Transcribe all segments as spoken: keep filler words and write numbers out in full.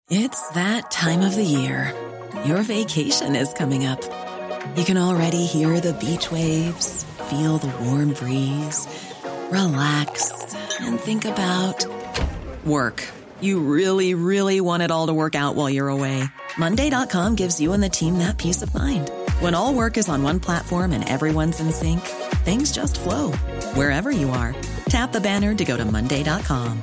It's that time of the year. Your vacation is coming up. You can already hear the beach waves, feel the warm breeze, relax, and think about work. You really, really want it all to work out while you're away. Monday dot com gives you and the team that peace of mind. When all work is on one platform and everyone's in sync, things just flow. Wherever you are, tap the banner to go to Monday dot com.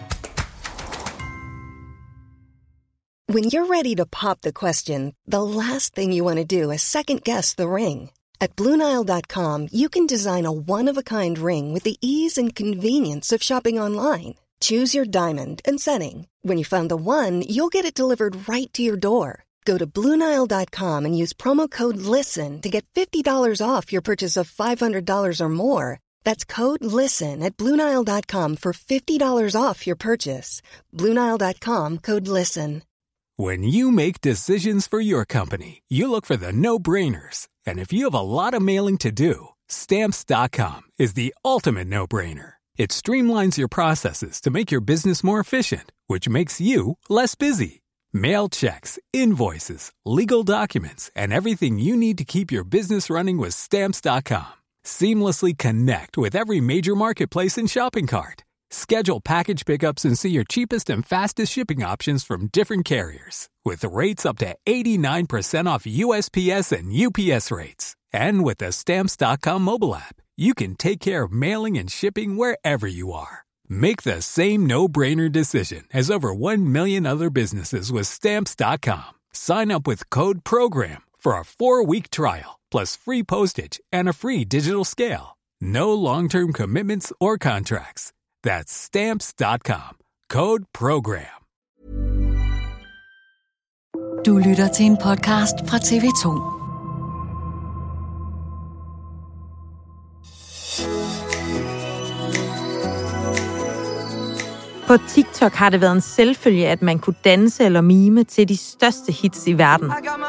When you're ready to pop the question, the last thing you want to do is second-guess the ring. At Blue Nile dot com, you can design a one-of-a-kind ring with the ease and convenience of shopping online. Choose your diamond and setting. When you find the one, you'll get it delivered right to your door. Go to Blue Nile dot com and use promo code LISTEN to get fifty dollars off your purchase of five hundred dollars or more. That's code LISTEN at Blue Nile dot com for fifty dollars off your purchase. Blue Nile dot com, code LISTEN. When you make decisions for your company, you look for the no-brainers. And if you have a lot of mailing to do, Stamps dot com is the ultimate no-brainer. It streamlines your processes to make your business more efficient, which makes you less busy. Mail checks, invoices, legal documents, and everything you need to keep your business running with Stamps dot com. Seamlessly connect with every major marketplace and shopping cart. Schedule package pickups and see your cheapest and fastest shipping options from different carriers. With rates up to eighty-nine percent off U S P S and U P S rates. And with the Stamps dot com mobile app, you can take care of mailing and shipping wherever you are. Make the same no-brainer decision as over one million other businesses with Stamps dot com. Sign up with code PROGRAM for a four-week trial, plus free postage and a free digital scale. No long-term commitments or contracts. That's Stamps dot com. Code PROGRAM. Du lytter til en podcast fra T V to. På TikTok har det været en selvfølge, at man kunne danse eller mime til de største hits i verden.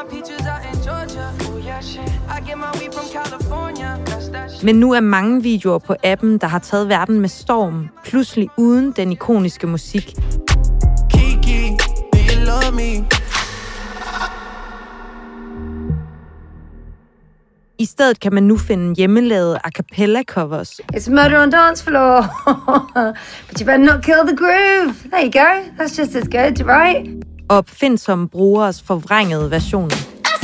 Men nu er mange videoer på appen, der har taget verden med storm, pludselig uden den ikoniske musik. Kiki, do you love me? I stedet kan man nu finde hjemmelavede a cappella covers. It's murder on dance floor. But you better not kill the groove. There you go. That's just as good, right? Og opfindsomme brugeres forvrængede versioner.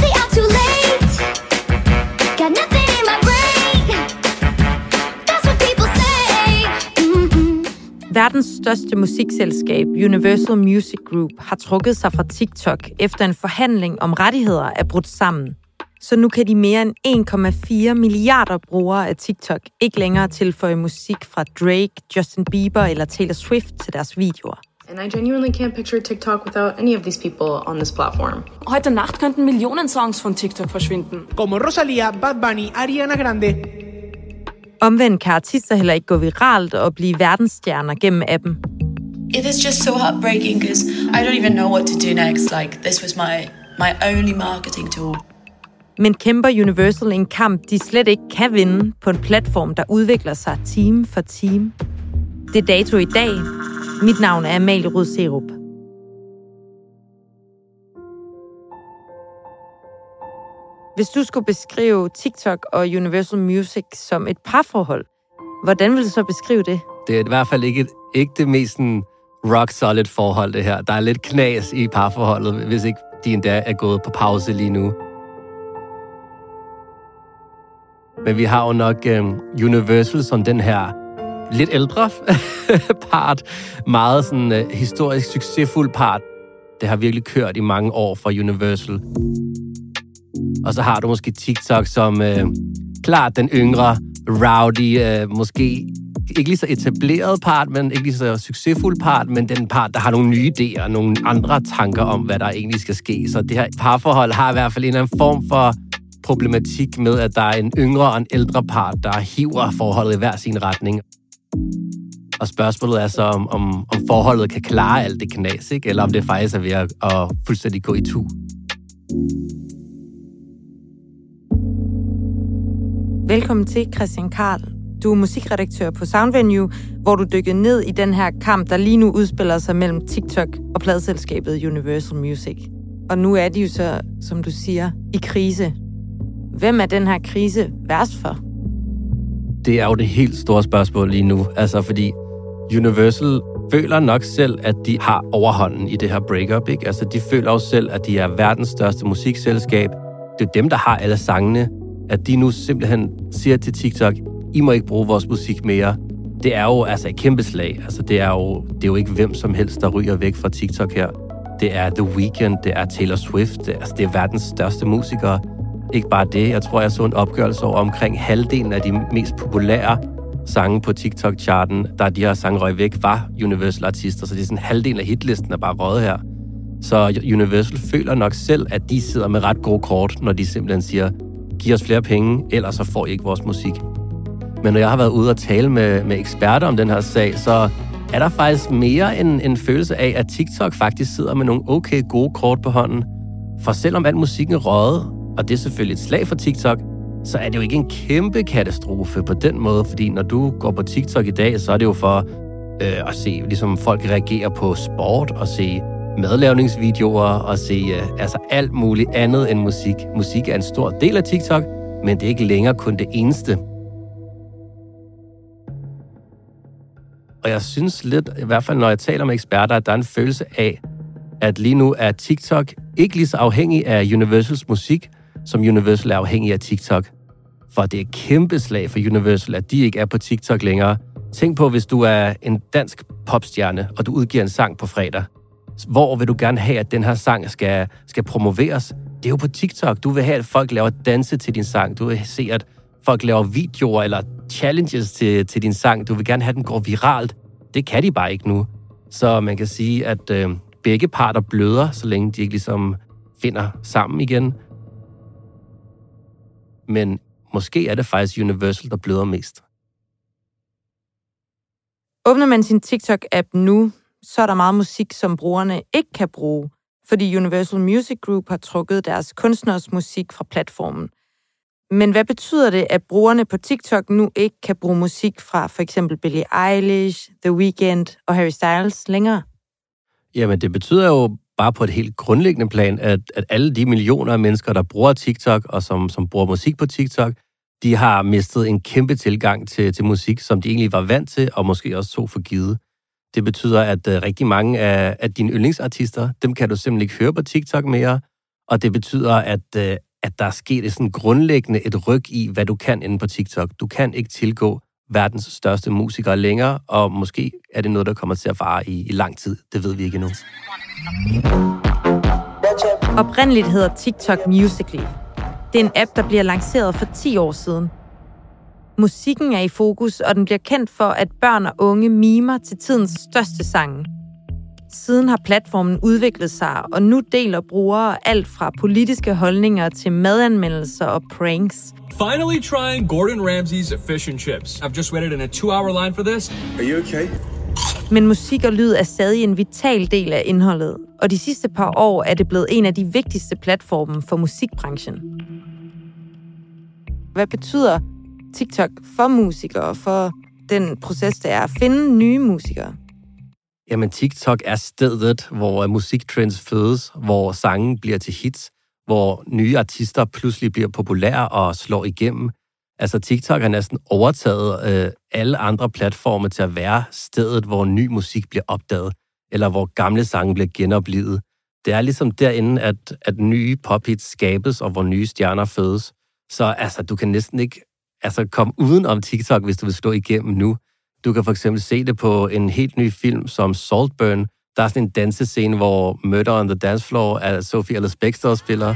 Verdens største musikselskab, Universal Music Group, har trukket sig fra TikTok efter en forhandling om rettigheder er brudt sammen. Så nu kan de mere end en komma fire milliarder brugere af TikTok ikke længere tilføje musik fra Drake, Justin Bieber eller Taylor Swift til deres videoer. And I genuinely can't picture TikTok without any of these people on this platform. Heute Nacht könnten Millionen Songs von TikTok verschwinden. Como Rosalía, Bad Bunny, Ariana Grande. Omvendt kan artister heller ikke gå viralt og blive verdensstjerner gennem appen. It is just so heartbreaking because I don't even know what to do next. Like, this was my, my only marketing tool. Men kæmper Universal en kamp, de slet ikke kan vinde på en platform, der udvikler sig time for time. Det er Dato i dag. Mit navn er Amalie Rud Serup. Hvis du skulle beskrive TikTok og Universal Music som et parforhold, hvordan vil du så beskrive det? Det er i hvert fald ikke, ikke det mest sådan, rock-solid forhold, det her. Der er lidt knas i parforholdet, hvis ikke de endda er gået på pause lige nu. Men vi har jo nok um, Universal som den her lidt ældre part. Meget sådan uh, historisk succesfuld part. Det har virkelig kørt i mange år for Universal. Og så har du måske TikTok som uh, klart den yngre, rowdy, uh, måske ikke lige så etableret part, men ikke lige så succesfuld part, men den part, der har nogle nye idéer og nogle andre tanker om, hvad der egentlig skal ske. Så det her parforhold har i hvert fald en eller anden form for problematik med, at der er en yngre og en ældre part, der hiver forholdet i hver sin retning. Og spørgsmålet er så, om, om, om forholdet kan klare alt det knas, ikke? Eller om det faktisk er ved at, at fuldstændig gå i tu. Velkommen til, Christian Karl. Du er musikredaktør på Soundvenue, hvor du dykkede ned i den her kamp, der lige nu udspiller sig mellem TikTok og pladeselskabet Universal Music. Og nu er de jo så, som du siger, i krise. Hvem er den her krise værst for? Det er jo det helt store spørgsmål lige nu. Altså, fordi Universal føler nok selv, at de har overhånden i det her breakup, ikke? Altså, de føler jo selv, at de er verdens største musikselskab. Det er dem, der har alle sangene. At de nu simpelthen siger til TikTok, I må ikke bruge vores musik mere. Det er jo altså et kæmpe slag. Altså, det er jo, det er jo ikke hvem som helst, der ryger væk fra TikTok her. Det er The Weeknd, det er Taylor Swift, det er, altså, det er verdens største musikere. Ikke bare det, jeg tror, jeg så en opgørelse over omkring halvdelen af de mest populære sange på TikTok-charten, der de her sange røg væk, var Universal-artister. Så det er sådan halvdelen af hitlisten, er bare røget her. Så Universal føler nok selv, at de sidder med ret gode kort, når de simpelthen siger, giv os flere penge, ellers så får I ikke vores musik. Men når jeg har været ude og tale med, med eksperter om den her sag, så er der faktisk mere en, en følelse af, at TikTok faktisk sidder med nogle okay gode kort på hånden. For selvom al musikken er røget, og det er selvfølgelig et slag for TikTok, så er det jo ikke en kæmpe katastrofe på den måde, fordi når du går på TikTok i dag, så er det jo for øh, at se, ligesom folk reagerer på sport, og se madlavningsvideoer, og se øh, altså alt muligt andet end musik. Musik er en stor del af TikTok, men det er ikke længere kun det eneste. Og jeg synes lidt, i hvert fald når jeg taler med eksperter, at der er en følelse af, at lige nu er TikTok ikke lige så afhængig af Universals musik, som Universal er afhængig af TikTok. For det er et kæmpe slag for Universal, at de ikke er på TikTok længere. Tænk på, hvis du er en dansk popstjerne, og du udgiver en sang på fredag. Hvor vil du gerne have, at den her sang skal, skal promoveres? Det er jo på TikTok. Du vil have, at folk laver danse til din sang. Du vil se, at folk laver videoer eller challenges til, til din sang. Du vil gerne have, at den går viralt. Det kan de bare ikke nu. Så man kan sige, at øh, begge parter bløder, så længe de ikke ligesom finder sammen igen. Men måske er det faktisk Universal, der bløder mest. Åbner man sin TikTok-app nu, så er der meget musik, som brugerne ikke kan bruge, fordi Universal Music Group har trukket deres kunstners musik fra platformen. Men hvad betyder det, at brugerne på TikTok nu ikke kan bruge musik fra for eksempel Billie Eilish, The Weeknd og Harry Styles længere? Jamen, det betyder jo bare på et helt grundlæggende plan, at, at alle de millioner af mennesker, der bruger TikTok og som, som bruger musik på TikTok, de har mistet en kæmpe tilgang til, til musik, som de egentlig var vant til, og måske også tog for givet. Det betyder, at uh, rigtig mange af, af dine yndlingsartister, dem kan du simpelthen ikke høre på TikTok mere, og det betyder, at, uh, at der er sket et sådan grundlæggende et ryg i, hvad du kan inde på TikTok. Du kan ikke tilgå verdens største musikere længere, og måske er det noget, der kommer til at vare i, i lang tid. Det ved vi ikke endnu. Oprindeligt hedder TikTok Musical.ly. Det er en app, der bliver lanceret for ti år siden. Musikken er i fokus, og den bliver kendt for, at børn og unge mimer til tidens største sange. Siden har platformen udviklet sig, og nu deler brugere alt fra politiske holdninger til madanmeldelser og pranks. Finally trying Gordon Ramsay's fish and chips. I've just waited in a two-hour line for this. Are you okay? Men musik og lyd er stadig en vital del af indholdet, og de sidste par år er det blevet en af de vigtigste platforme for musikbranchen. Hvad betyder TikTok for musikere og for den proces, der er at finde nye musikere? Jamen, TikTok er stedet, hvor musiktrends fødes, hvor sangen bliver til hits, hvor nye artister pludselig bliver populære og slår igennem. Altså, TikTok har næsten overtaget øh, alle andre platforme til at være stedet, hvor ny musik bliver opdaget, eller hvor gamle sange bliver genoplivet. Det er ligesom derinde, at, at nye pophits skabes, og hvor nye stjerner fødes. Så altså, du kan næsten ikke altså, komme uden om TikTok, hvis du vil slå igennem nu. Du kan for eksempel se det på en helt ny film som Saltburn. Der er sådan en dansescene, hvor Murder on the Dance Floor af Sophie Ellis-Bextor spiller.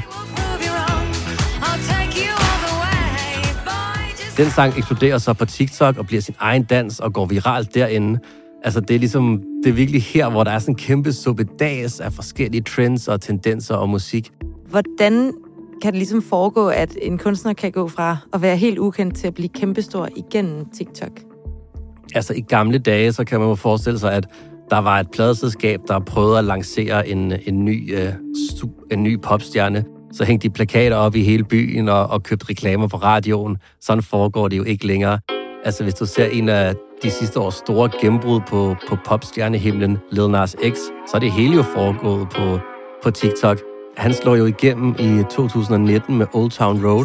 Den sang eksploderer så på TikTok og bliver sin egen dans og går viralt derinde. Altså, det er ligesom, det er virkelig her, hvor der er sådan en kæmpe suppedas af forskellige trends og tendenser og musik. Hvordan kan det ligesom foregå, at en kunstner kan gå fra at være helt ukendt til at blive kæmpestor igennem TikTok? Altså, i gamle dage, så kan man jo forestille sig, at der var et pladeselskab, der prøvede at lancere en, en, ny, øh, en ny popstjerne. Så hængte de plakater op i hele byen og, og købte reklamer på radioen. Sådan foregår det jo ikke længere. Altså, hvis du ser en af de sidste års store gennembrud på, på popstjernehimlen, Lil Nas X, så er det hele jo foregået på, på TikTok. Han slår jo igennem i to tusind nitten med Old Town Road.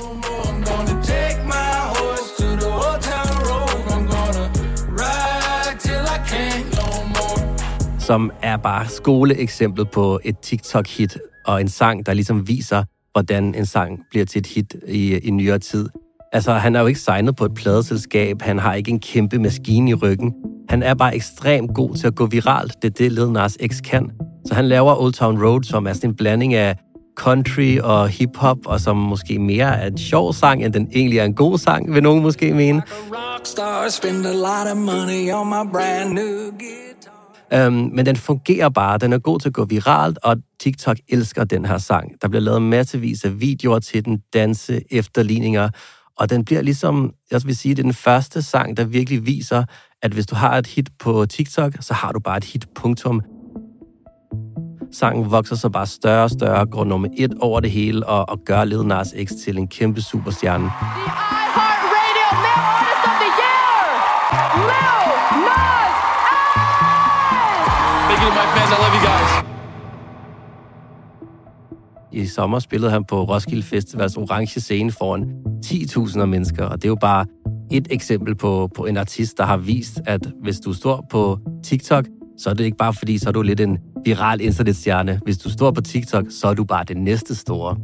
Som er bare skoleeksemplet på et TikTok-hit, og en sang, der ligesom viser, hvordan en sang bliver til et hit i, i nyere tid. Altså, han er jo ikke signet på et pladeselskab, han har ikke en kæmpe maskine i ryggen. Han er bare ekstremt god til at gå viralt, det er det, Lil Nas X kan. Så han laver Old Town Road, som er sådan en blanding af country og hip-hop, og som måske mere er en sjov sang, end den egentlig er en god sang, vil nogen måske mene. Um, men den fungerer bare, den er god til at gå viralt, og TikTok elsker den her sang. Der bliver lavet massevis af videoer til den, danse, efterligninger, og den bliver ligesom, jeg vil sige, det er den første sang, der virkelig viser, at hvis du har et hit på TikTok, så har du bare et hit, punktum. Sangen vokser så bare større og større, går nummer et over det hele, og, og gør Lil Nas X til en kæmpe superstjerne. I sommer spillede han på Roskilde Festivals orange scene foran ti tusind mennesker, og det er jo bare et eksempel på, på en artist, der har vist, at hvis du står på TikTok, så er det ikke bare fordi, så er du lidt en viral internetstjerne. Hvis du står på TikTok, så er du bare det næste store.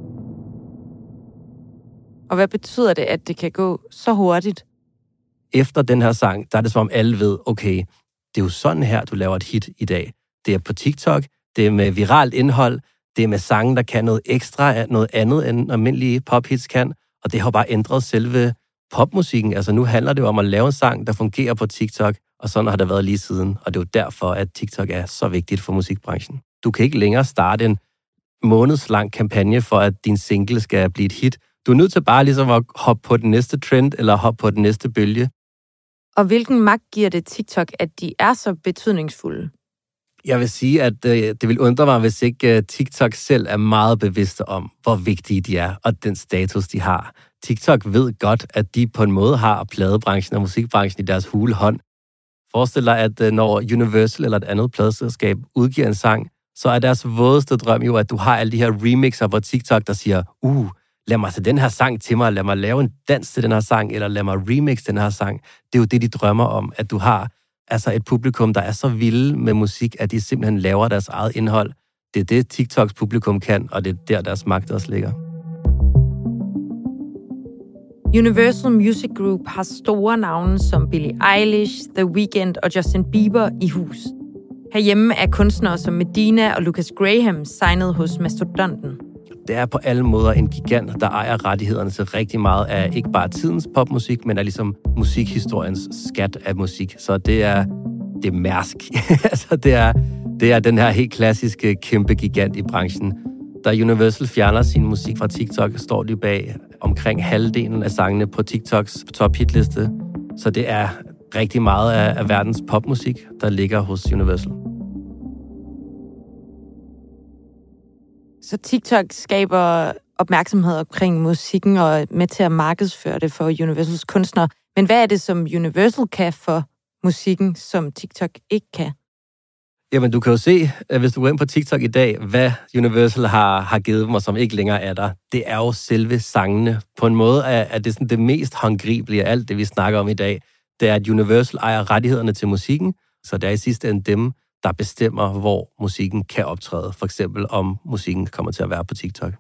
Og hvad betyder det, at det kan gå så hurtigt? Efter den her sang, der er det som om alle ved, okay, det er jo sådan her, du laver et hit i dag. Det er på TikTok, det er med viralt indhold, det er med sange, der kan noget ekstra, noget andet end almindelige pophits kan, og det har bare ændret selve popmusikken. Altså nu handler det jo om at lave en sang, der fungerer på TikTok, og sådan har det været lige siden, og det er jo derfor, at TikTok er så vigtigt for musikbranchen. Du kan ikke længere starte en månedslang kampagne for, at din single skal blive et hit. Du er nødt til bare ligesom at hoppe på den næste trend, eller hoppe på den næste bølge. Og hvilken magt giver det TikTok, at de er så betydningsfulde? Jeg vil sige, at øh, det vil undre mig, hvis ikke øh, TikTok selv er meget bevidste om, hvor vigtige de er, og den status, de har. TikTok ved godt, at de på en måde har pladebranchen og musikbranchen i deres hule hånd. Forestil dig, at øh, når Universal eller et andet pladeselskab udgiver en sang, så er deres vådeste drøm jo, at du har alle de her remixer på TikTok, der siger, uh, lad mig tage den her sang til mig, lad mig lave en dans til den her sang, eller lad mig remix den her sang. Det er jo det, de drømmer om, at du har altså et publikum, der er så vilde med musik, at de simpelthen laver deres eget indhold. Det er det, TikToks publikum kan, og det er der, deres magt også ligger. Universal Music Group har store navne som Billie Eilish, The Weeknd og Justin Bieber i hus. Herhjemme er kunstnere som Medina og Lucas Graham signet hos Mastodonten. Det er på alle måder en gigant, der ejer rettighederne til rigtig meget af ikke bare tidens popmusik, men er ligesom musikhistoriens skat af musik. Så det er, det er Mærsk. altså det er, det er den her helt klassiske kæmpe gigant i branchen. Da Universal fjerner sin musik fra TikTok, står de bag omkring halvdelen af sangene på TikToks top hitliste. Så det er rigtig meget af, af verdens popmusik, der ligger hos Universal. Så TikTok skaber opmærksomhed omkring musikken og er med til at markedsføre det for Universals kunstnere. Men hvad er det, som Universal kan for musikken, som TikTok ikke kan? Jamen, du kan jo se, hvis du går ind på TikTok i dag, hvad Universal har, har givet dem, og som ikke længere er der. Det er jo selve sangene. På en måde er, er det sådan det mest håndgribelige af alt det, vi snakker om i dag. Det er, at Universal ejer rettighederne til musikken, så det er i sidste ende dem, der bestemmer, hvor musikken kan optræde. For eksempel, om musikken kommer til at være på TikTok.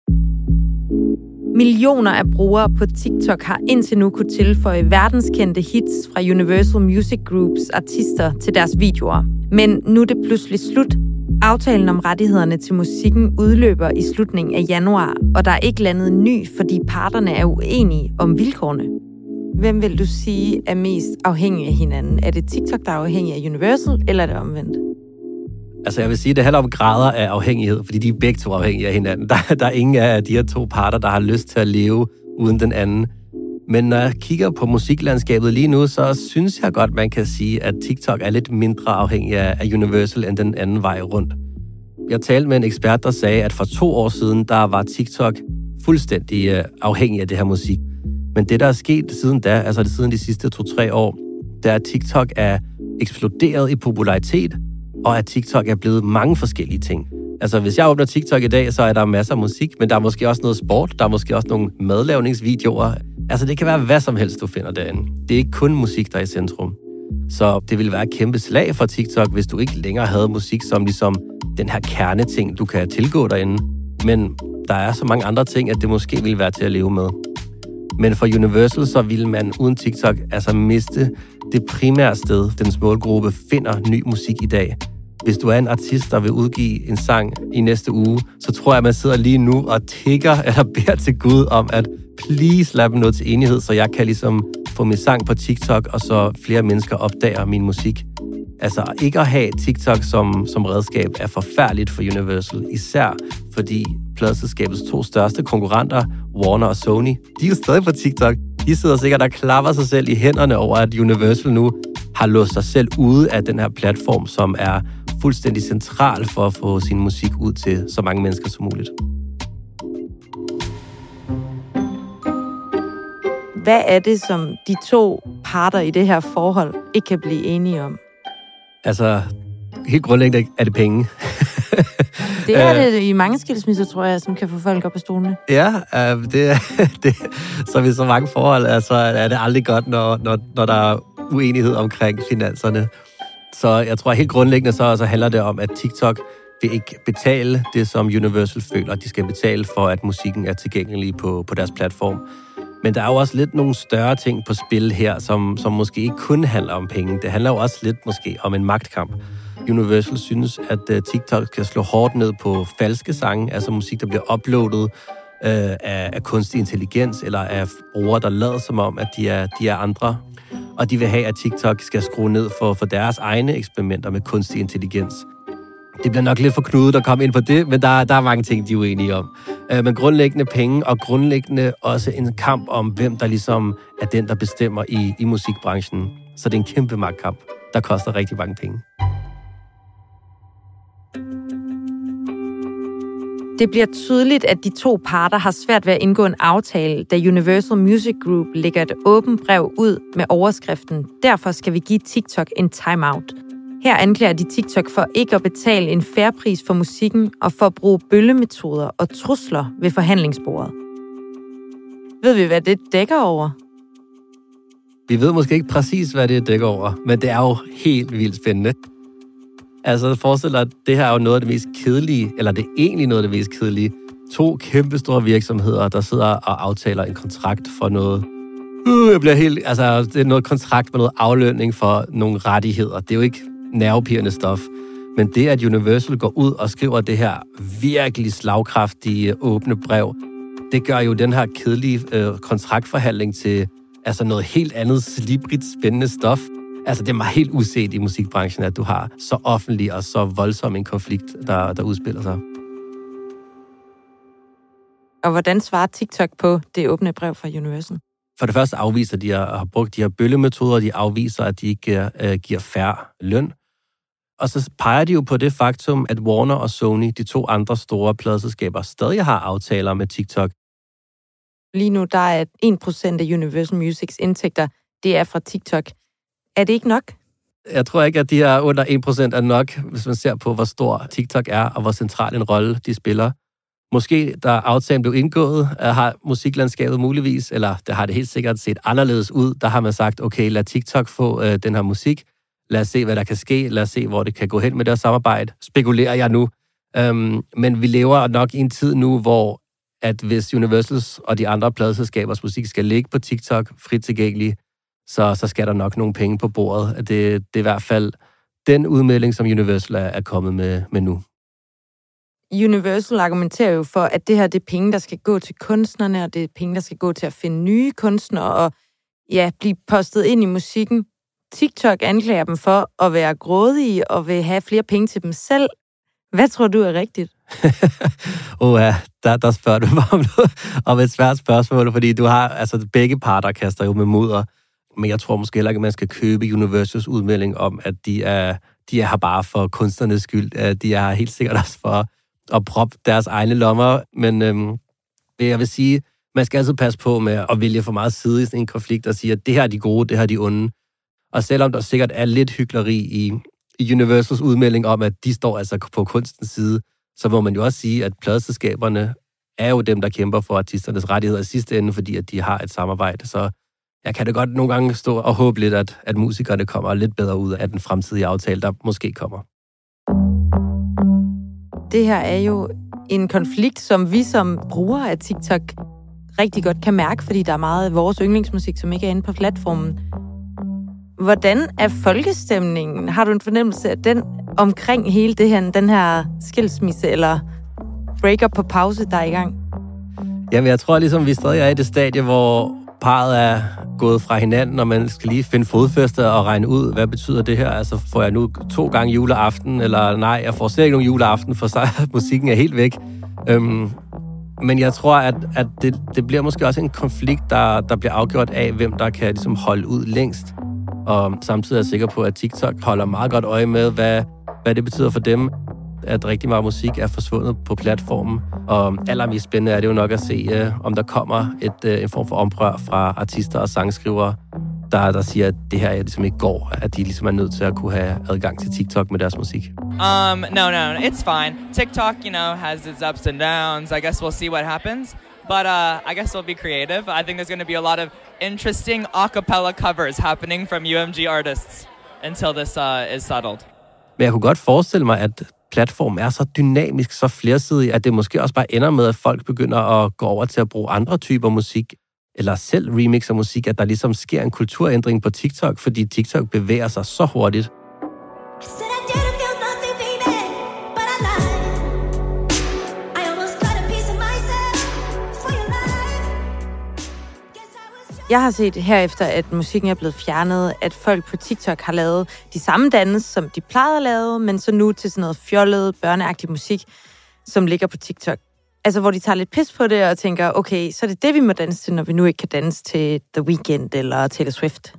Millioner af brugere på TikTok har indtil nu kunne tilføje verdenskendte hits fra Universal Music Groups artister til deres videoer. Men nu er det pludselig slut. Aftalen om rettighederne til musikken udløber i slutningen af januar, og der er ikke landet en ny, fordi parterne er uenige om vilkårene. Hvem vil du sige er mest afhængig af hinanden? Er det TikTok, der er afhængig af Universal, eller er det omvendt? Altså jeg vil sige, det handler om grader af afhængighed, fordi de er begge to afhængige af hinanden. Der, der er ingen af de her to parter, der har lyst til at leve uden den anden. Men når jeg kigger på musiklandskabet lige nu, så synes jeg godt, man kan sige, at TikTok er lidt mindre afhængig af Universal end den anden vej rundt. Jeg talte med en ekspert, der sagde, at for to år siden, der var TikTok fuldstændig afhængig af det her musik. Men det, der er sket siden da, altså det siden de sidste to-tre år, det er, at TikTok er eksploderet i popularitet, og at TikTok er blevet mange forskellige ting. Altså, hvis jeg åbner TikTok i dag, så er der masser af musik, men der er måske også noget sport, der er måske også nogle madlavningsvideoer. Altså, det kan være hvad som helst, du finder derinde. Det er ikke kun musik, der er i centrum. Så det ville være et kæmpe slag for TikTok, hvis du ikke længere havde musik som ligesom den her kerneting, du kan tilgå derinde. Men der er så mange andre ting, at det måske ville være til at leve med. Men for Universal, så ville man uden TikTok altså miste det primære sted, den målgruppe finder ny musik i dag. Hvis du er en artist, der vil udgive en sang i næste uge, så tror jeg, at man sidder lige nu og tigger eller beder til Gud om, at please lad dem nå til enighed, så jeg kan ligesom få min sang på TikTok, og så flere mennesker opdager min musik. Altså ikke at have TikTok som, som redskab er forfærdeligt for Universal, især fordi pladeselskabets to største konkurrenter, Warner og Sony, de er jo stadig på TikTok. De sidder sikkert og klapper sig selv i hænderne over, at Universal nu har låst sig selv ude af den her platform, som er fuldstændig central for at få sin musik ud til så mange mennesker som muligt. Hvad er det, som de to parter i det her forhold ikke kan blive enige om? Altså, helt grundlæggende er det penge. Det er det i mange skilsmisser, tror jeg, som kan få folk op på stolene. Ja, øh, det, det, så ved så mange forhold altså, er det aldrig godt, når, når, når der er uenighed omkring finanserne. Så jeg tror helt grundlæggende, så, så handler det om, at TikTok vil ikke betale det, som Universal føler, at de skal betale for, at musikken er tilgængelig på, på deres platform. Men der er jo også lidt nogle større ting på spil her, som, som måske ikke kun handler om penge. Det handler jo også lidt måske om en magtkamp. Universal synes, at uh, TikTok skal slå hårdt ned på falske sange, altså musik, der bliver uploadet uh, af, af kunstig intelligens, eller af brugere, der lader som om, at de er, de er andre. Og de vil have, at TikTok skal skrue ned for, for deres egne eksperimenter med kunstig intelligens. Det bliver nok lidt for knudet at komme ind på det, men der, der er mange ting, de er uenige om. Uh, men grundlæggende penge, og grundlæggende også en kamp om, hvem der ligesom er den, der bestemmer i, i musikbranchen. Så det er en kæmpe magtkamp, der koster rigtig mange penge. Det bliver tydeligt, at de to parter har svært ved at indgå en aftale, da Universal Music Group lægger et åbent brev ud med overskriften "Derfor skal vi give TikTok en timeout". Her anklager de TikTok for ikke at betale en fair pris for musikken og for at bruge bøllemetoder og trusler ved forhandlingsbordet. Ved vi, hvad det dækker over? Vi ved måske ikke præcis, hvad det dækker over, men det er jo helt vildt spændende. Altså, forestil dig, at det her er jo noget af det mest kedelige, eller det er egentlig noget af det mest kedelige. To kæmpe store virksomheder, der sidder og aftaler en kontrakt for noget. Uh, jeg bliver helt, altså, det er noget kontrakt med noget aflønning for nogle rettigheder. Det er jo ikke nervepirrende stof. Men det, at Universal går ud og skriver det her virkelig slagkraftige, åbne brev, det gør jo den her kedelige øh, kontraktforhandling til altså noget helt andet, slibrigt, spændende stof. Altså, det er meget helt uset i musikbranchen, at du har så offentlig og så voldsom en konflikt, der, der udspiller sig. Og hvordan svarer TikTok på det åbne brev fra Universal? For det første afviser de at have brugt de her bøllemetoder, de afviser, at de ikke uh, giver fair løn. Og så peger de jo på det faktum, at Warner og Sony, de to andre store pladeselskaber, stadig har aftaler med TikTok. Lige nu, der er en procent af Universal Musics indtægter, det er fra TikTok. Er det ikke nok? Jeg tror ikke, at de her under en procent er nok, hvis man ser på, hvor stor TikTok er, og hvor central en rolle de spiller. Måske, da aftalen blev indgået, har musiklandskabet muligvis, eller det har det helt sikkert set anderledes ud. Der har man sagt, okay, lad TikTok få øh, den her musik. Lad os se, hvad der kan ske. Lad os se, hvor det kan gå hen med det samarbejde. Spekulerer jeg nu. Øhm, men vi lever nok i en tid nu, hvor at hvis Universals og de andre pladeselskabers musik skal ligge på TikTok frit tilgængelig, så, så skal der nok nogle penge på bordet. Det, det er i hvert fald den udmelding, som Universal er, er kommet med, med nu. Universal argumenterer jo for, at det her det er penge, der skal gå til kunstnerne, og det er penge, der skal gå til at finde nye kunstnere, og ja, blive postet ind i musikken. TikTok anklager dem for at være grådige og vil have flere penge til dem selv. Hvad tror du er rigtigt? Åh ja, der, der spørger du mig om, noget, om et svært spørgsmål, fordi du har, altså begge parter kaster jo med mudder, men jeg tror måske heller ikke, at man skal købe Universals udmelding om, at de er, de er her bare for kunstnernes skyld. De er helt sikkert også for at proppe deres egne lommer, men øhm, jeg vil sige, man skal altid passe på med at vælge for meget side i sådan en konflikt og sige, at det her er de gode, det her er de onde. Og selvom der sikkert er lidt hykleri i, i Universals udmelding om, at de står altså på kunstens side, så må man jo også sige, at pladeselskaberne er jo dem, der kæmper for artisternes rettigheder i sidste ende, fordi at de har et samarbejde. Så jeg kan da godt nogle gange stå og håbe lidt, at, at musikerne kommer lidt bedre ud af den fremtidige aftale, der måske kommer. Det her er jo en konflikt, som vi som brugere af TikTok rigtig godt kan mærke, fordi der er meget af vores yndlingsmusik, som ikke er inde på platformen. Hvordan er folkestemningen? Har du en fornemmelse af den omkring hele det her, den her skilsmisse eller breakup på pause, der er i gang? Jamen, jeg tror ligesom, vi stadig er i det stadie, hvor parret er gået fra hinanden, og man skal lige finde fodfæste og regne ud, hvad betyder det her? Altså, får jeg nu to gange juleaften, eller nej, jeg får slet ikke nogen juleaften, for så musikken er helt væk. Øhm, men jeg tror, at, at det, det bliver måske også en konflikt, der, der bliver afgjort af, hvem der kan ligesom holde ud længst. Og samtidig er jeg sikker på, at TikTok holder meget godt øje med, hvad, hvad det betyder for dem, at rigtig meget musik er forsvundet på platformen. Og allermest spændende er det jo nok at se, uh, om der kommer et, uh, en form for omprør fra artister og sangskrivere, der, der siger, at det her ligesom ikke går, at de ligesom er nødt til at kunne have adgang til TikTok med deres musik. Um, no, no, no, it's fine. TikTok, you know, has its ups and downs. I guess we'll see what happens. But uh, I guess we'll be creative. I think there's going to be a lot of interesting a cappella covers happening from U M G artists until this uh, is settled. Men jeg kunne godt forestille mig, at platformen er så dynamisk, så flersidig, at det måske også bare ender med, at folk begynder at gå over til at bruge andre typer musik, eller selv remixer musik, at der ligesom sker en kulturændring på TikTok, fordi TikTok bevæger sig så hurtigt. Jeg har set herefter, at musikken er blevet fjernet, at folk på TikTok har lavet de samme danse, som de plejede at lave, men så nu til sådan noget fjollet, børneagtig musik, som ligger på TikTok. Altså, hvor de tager lidt pis på det og tænker, okay, så er det det, vi må danse til, når vi nu ikke kan danse til The Weeknd eller Taylor Swift.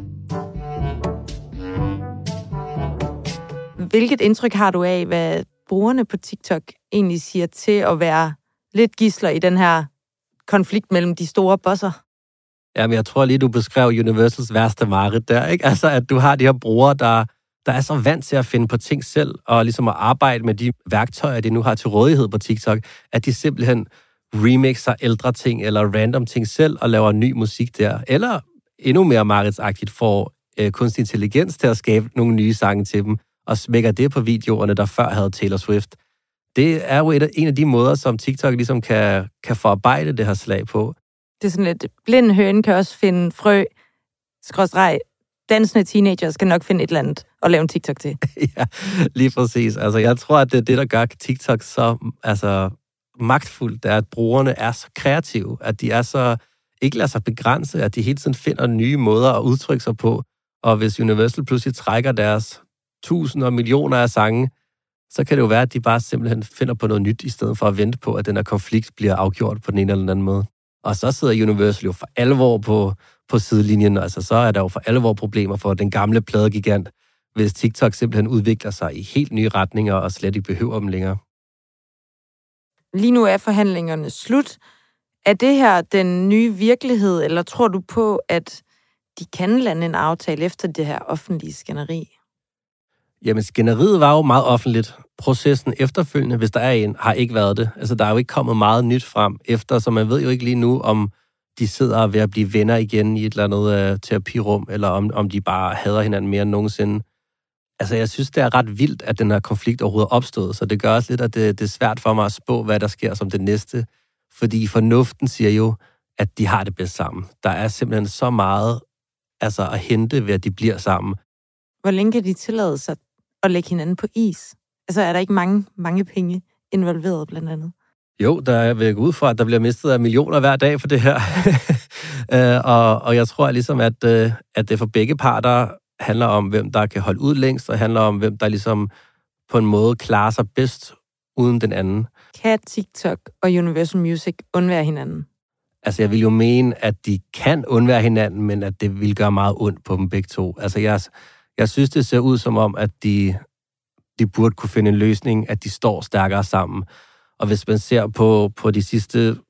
Hvilket indtryk har du af, hvad brugerne på TikTok egentlig siger til at være lidt gidsler i den her konflikt mellem de store bosser? Jamen, jeg tror lige, du beskrev Universals værste mareridt der, ikke? Altså, at du har de her brugere, der, der er så vant til at finde på ting selv, og ligesom at arbejde med de værktøjer, de nu har til rådighed på TikTok, at de simpelthen remixer ældre ting eller random ting selv, og laver ny musik der. Eller endnu mere mareridtsagtigt får øh, kunstig intelligens til at skabe nogle nye sange til dem, og smækker det på videoerne, der før havde Taylor Swift. Det er jo et af, en af de måder, som TikTok ligesom kan, kan forarbejde det her slag på. Det er sådan lidt, blind høne kan også finde frø, skråstreg, dansende teenager skal nok finde et eller andet og lave en TikTok til. Ja, lige præcis. Altså, jeg tror, at det er det, der gør TikTok så altså, magtfuldt, det er, at brugerne er så kreative, at de er så ikke lader sig begrænse, at de hele tiden finder nye måder at udtrykke sig på. Og hvis Universal pludselig trækker deres tusinder og millioner af sange, så kan det jo være, at de bare simpelthen finder på noget nyt, i stedet for at vente på, at den her konflikt bliver afgjort på den ene eller anden måde. Og så sidder Universal jo for alvor på, på sidelinjen. Altså, så er der jo for alvor problemer for den gamle pladegigant, hvis TikTok simpelthen udvikler sig i helt nye retninger og slet ikke behøver dem længere. Lige nu er forhandlingerne slut. Er det her den nye virkelighed, eller tror du på, at de kan lande en aftale efter det her offentlige skænderi? Jamen, skænderiet var jo meget offentligt. Processen efterfølgende, hvis der er en, har ikke været det. Altså, der er jo ikke kommet meget nyt frem efter, så man ved jo ikke lige nu, om de sidder ved at blive venner igen i et eller andet uh, terapirum, eller om, om de bare hader hinanden mere end nogensinde. Altså, jeg synes, det er ret vildt, at den her konflikt overhovedet er opstået, så det gør også lidt, at det, det er svært for mig at spå, hvad der sker som det næste. Fordi fornuften siger jo, at de har det bedst sammen. Der er simpelthen så meget altså, at hente ved, at de bliver sammen. Hvor længe kan de tillade sig at lægge hinanden på is? Altså, er der ikke mange, mange penge involveret, blandt andet? Jo, der er ved at gå ud fra, at der bliver mistet af millioner hver dag for det her. uh, og, og jeg tror ligesom, at, uh, at det for begge parter handler om, hvem der kan holde ud længst, og handler om, hvem der ligesom på en måde klarer sig bedst uden den anden. Kan TikTok og Universal Music undvære hinanden? Altså, jeg vil jo mene, at de kan undvære hinanden, men at det vil gøre meget ondt på dem begge to. Altså, jeg, jeg synes, det ser ud som om, at de, de burde kunne finde en løsning, at de står stærkere sammen. Og hvis man ser på, på de sidste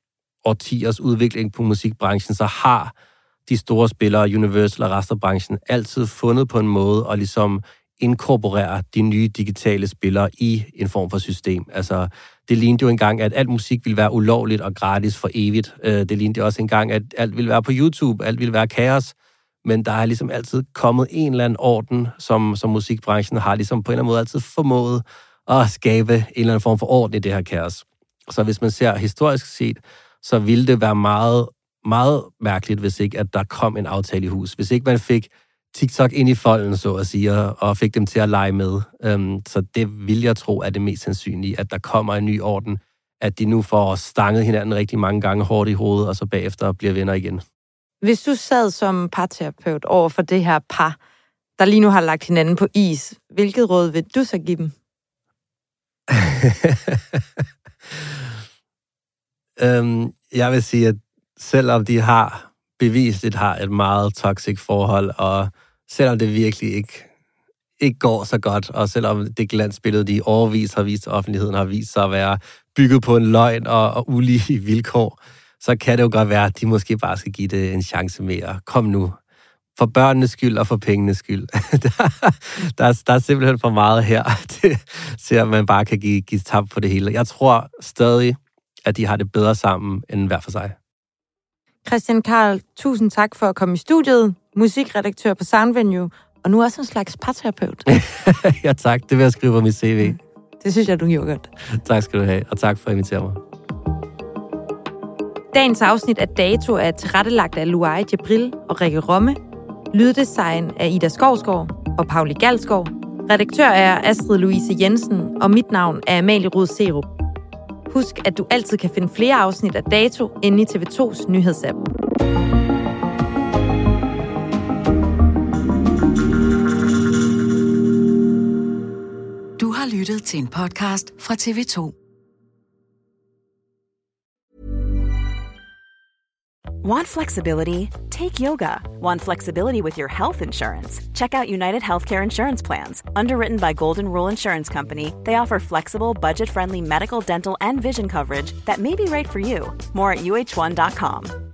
årtiers udvikling på musikbranchen, så har de store spillere, Universal og resten af branchen, altid fundet på en måde at ligesom inkorporere de nye digitale spillere i en form for system. Altså, det lignede jo engang, at alt musik ville være ulovligt og gratis for evigt. Det lignede også engang, at alt ville være på YouTube, alt ville være kaos. Men der er ligesom altid kommet en eller anden orden, som, som musikbranchen har ligesom på en eller anden måde altid formået at skabe en eller anden form for orden i det her kaos. Så hvis man ser historisk set, så ville det være meget, meget mærkeligt, hvis ikke at der kom en aftale i hus. Hvis ikke man fik TikTok ind i folden, så at sige, og fik dem til at lege med. Um, så det vil jeg tro er det mest sandsynlige, at der kommer en ny orden, at de nu får stanget hinanden rigtig mange gange hårdt i hovedet, og så bagefter bliver venner igen. Hvis du sad som parterapeut over for det her par, der lige nu har lagt hinanden på is, hvilket råd vil du så give dem? um, jeg vil sige, at selvom de har bevisligt har et meget toxic forhold, og selvom det virkelig ikke, ikke går så godt, og selvom det glansbillede, de i årevis har vist til offentligheden, har vist sig at være bygget på en løgn og, og ulige vilkår, så kan det jo godt være, at de måske bare skal give det en chance mere. Kom nu. For børnenes skyld og for pengenes skyld. der, der, er, der er simpelthen for meget her, til, til at man bare kan give, give tab på det hele. Jeg tror stadig, at de har det bedre sammen end hver for sig. Christian Karl, tusind tak for at komme i studiet, musikredaktør på Soundvenue, og nu også en slags parterapeut. Ja tak, det vil jeg skrive på mit C V. Det synes jeg, du gjorde godt. Tak skal du have, og tak for at invitere mig. Dagens afsnit af Dato er tilrettelagt af Louai Jabril og Rikke Romme. Lyddesign af Ida Skovsgaard og Pauli Galsgaard. Redaktør er Astrid Louise Jensen, og mit navn er Amalie Rud Serup. Husk, at du altid kan finde flere afsnit af Dato inde i T V to's nyhedsapp. Du har lyttet til en podcast fra T V to. Want flexibility? Take yoga. Want flexibility with your health insurance? Check out United Healthcare Insurance Plans. Underwritten by Golden Rule Insurance Company, they offer flexible, budget-friendly medical, dental, and vision coverage that may be right for you. More at U H one dot com.